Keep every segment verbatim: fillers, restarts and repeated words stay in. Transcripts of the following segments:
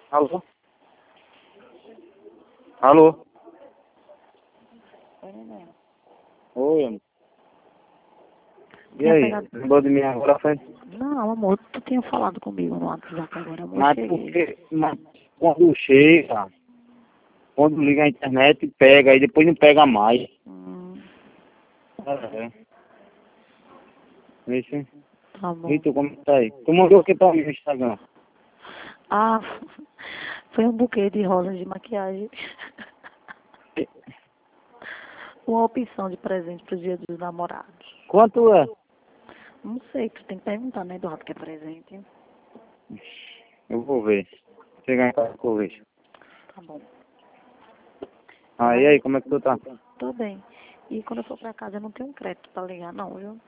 Alô? Alô? Oi, neném. Oi, amor. E Tinha aí? pegado... Lembrou de mim agora, foi? Não, amor, tu tinha falado comigo no WhatsApp agora, amor, Mas cheguei. porque mas quando chega, quando liga a internet, pega, e depois não pega mais. Hum, É. Isso. tá bom. E tu, como tá aí? Tu mandou o que pra mim no Instagram? Ah, foi um buquê de rosas de maquiagem. Uma opção de presente pro dia dos namorados. Quanto é? Não sei, tu tem que perguntar, né, Eduardo, que é presente. Eu vou ver. Chegar em casa que eu vejo. Tá bom. Ah, e aí, como é que tu tá? Tô bem. E quando eu for pra casa, eu não tenho crédito pra ligar, não, viu?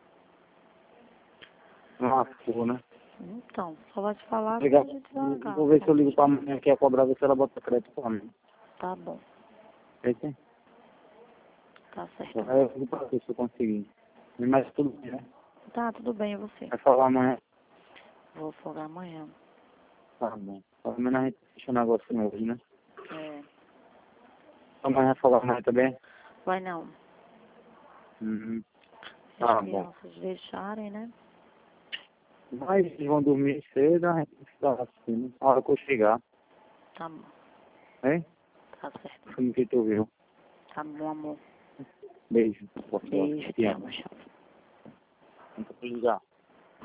Ah, porra, né? Então, só vai te falar Ligar. quando a gente vai ligar. Vou ver se eu ligo pra amanhã que é cobrar, ver se ela bota crédito pra mim. Tá bom, Eita. tá certo. Aí eu ligo pra ver se eu conseguir. Mas tudo bem, né? Tá, tudo bem, e você? Vai falar amanhã. Vou folgar amanhã. Tá bom. Pelo menos a gente fecha o negócio hoje, né? É. Amanhã falar amanhã também? Vai não. Uhum. Se as Tá bom. crianças deixarem, né? Mas eles vão dormir cedo, a gente fica assim, né? A hora que eu chegar, Tá bom, hein? tá certo. Como que tu viu? Tá bom, amor. Beijo. Boa sorte. Beijo, Te te amo. amo, tchau. Vou ligar.